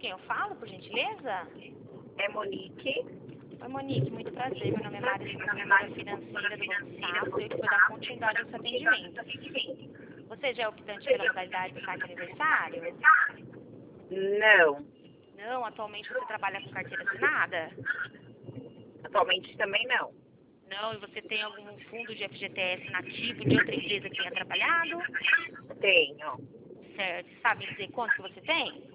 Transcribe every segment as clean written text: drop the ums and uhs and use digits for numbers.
quem eu falo, por gentileza? É Monique. Oi, Monique, muito prazer. Meu nome é Larissa, consultora financeira do Banco Safra. Eu que vou dar continuidade ao seu atendimento. Você já é optante pela modalidade de saque aniversário? Não. Não, atualmente você trabalha com carteira assinada? Atualmente também não. Não, e você tem algum fundo de FGTS nativo de outra empresa que tenha trabalhado? Tenho. Certo. Você sabe dizer quanto que você tem?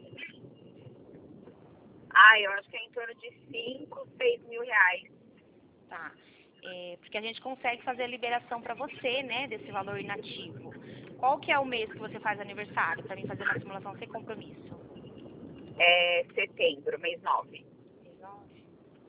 Eu acho que é em torno de 5, 6 mil reais. Tá. Porque a gente consegue fazer a liberação para você, né, desse valor inativo. Qual que é o mês que você faz aniversário? Para mim fazer uma simulação sem compromisso. É setembro, mês 9. Mês 9.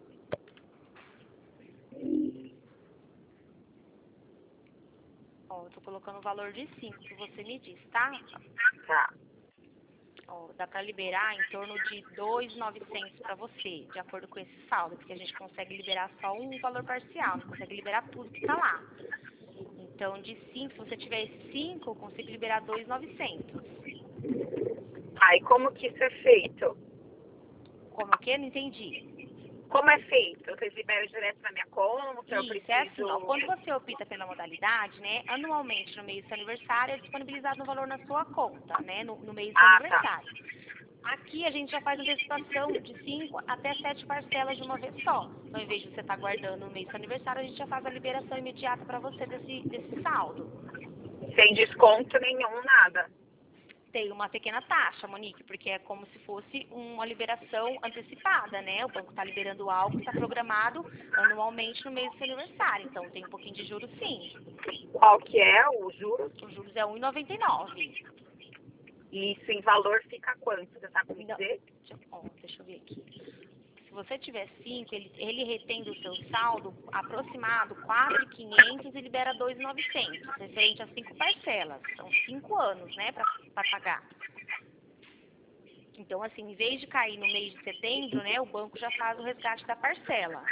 Ó, eu tô colocando o valor de 5 que você me disse, tá? Tá. Ó, dá para liberar em torno de 2.900 para você, de acordo com esse saldo, porque a gente consegue liberar só um valor parcial, não consegue liberar tudo que tá lá. Então, de 5, se você tiver esse 5, eu consigo liberar 2.900. E como que isso é feito? Como que? Não entendi. Como é feito? Vocês liberam direto na minha conta? Eu Isso, preciso... é assim, ó, quando você opta pela modalidade, né, anualmente no mês do seu aniversário é disponibilizado um valor na sua conta, né, no mês do seu Tá. aniversário. Aqui a gente já faz antecipação de 5 até 7 parcelas de uma vez só. Então, em vez de você estar guardando no mês do seu aniversário, a gente já faz a liberação imediata para você desse saldo. Sem desconto nenhum, nada. Tem uma pequena taxa, Monique, porque é como se fosse uma liberação antecipada, né? O banco está liberando algo que está programado anualmente no mês do seu aniversário. Então, tem um pouquinho de juros, sim. Qual que é o juros? Os juros é 1,99. E isso em valor fica quanto? Você sabe me Não. dizer? Deixa eu ver aqui. Se você tiver 5, ele retém do seu saldo aproximado 4.500 e libera 2.900, referente a 5 parcelas. São 5 anos, né, para pagar. Então, assim, em vez de cair no mês de setembro, né, o banco já faz o resgate da parcela.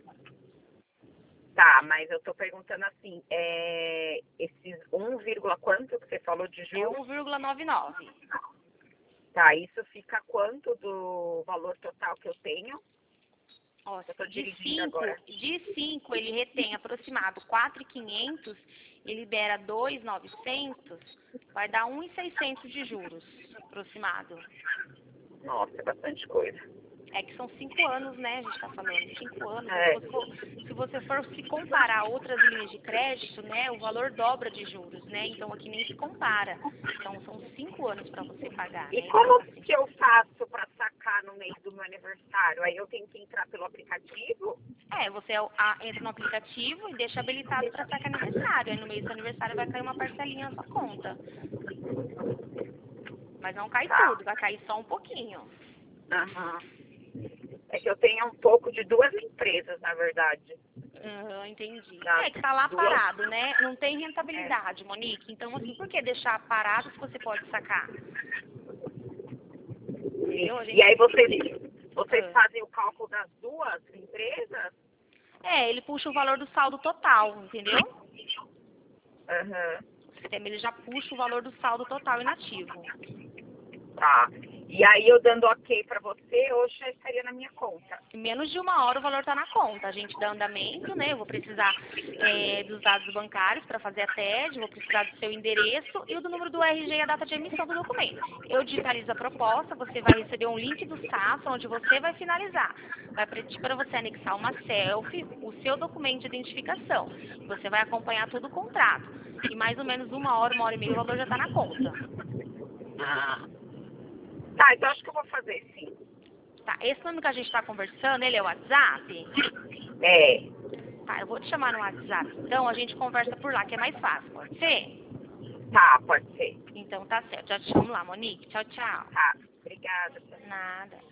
Tá, mas eu tô perguntando assim, esses 1, quanto que você falou de É juros? 1,99. Tá, isso fica quanto do valor total que eu tenho? Ó, Eu tô dirigindo agora. de 5 ele retém aproximado 4.500 e libera 2.900, vai dar 1.600 de juros aproximado. Nossa, é bastante coisa. É que são 5 anos, né? A gente está falando 5 anos. É. Se você for se comparar a outras linhas de crédito, né, o valor dobra de juros, né? Então aqui nem se compara. Então são 5 anos para você pagar, E né? como Então, assim, que eu faço para sacar no mês do meu aniversário? Aí eu tenho que entrar pelo aplicativo? você entra no aplicativo e deixa habilitado para sacar aniversário. Aí no mês do seu aniversário vai cair uma parcelinha na sua conta. Mas não cai Tá. tudo, vai cair só um pouquinho. Aham. É que eu tenho um pouco de 2 empresas, na verdade. Entendi. Tá. É que tá lá Duas. parado, né? Não tem rentabilidade, Monique. Então, assim, por que deixar parado se você pode sacar? Entendeu? A E gente... aí vocês Ah. fazem o cálculo das 2 empresas? Ele puxa o valor do saldo total, entendeu? Aham. O sistema ele já puxa o valor do saldo total inativo. Tá. E aí eu dando ok para você, hoje já estaria na minha conta. Em menos de 1 hora o valor está na conta. A gente dá andamento, né? Eu vou precisar dos dados bancários para fazer a TED, vou precisar do seu endereço e do número do RG e a data de emissão do documento. Eu digitalizo a proposta, você vai receber um link do Safra, onde você vai finalizar. Vai pedir para você anexar uma selfie, o seu documento de identificação. Você vai acompanhar todo o contrato. E mais ou menos 1 hora, 1 hora e meia, o valor já está na conta. Ah. Tá, então acho que eu vou fazer sim. Tá, esse número que a gente está conversando, ele é o WhatsApp? É. Tá, eu vou te chamar no WhatsApp, então a gente conversa por lá, que é mais fácil, pode ser? Tá, pode ser. Então tá certo, já te chamo lá, Monique. Tchau, tchau. Tá. Obrigada. Nada.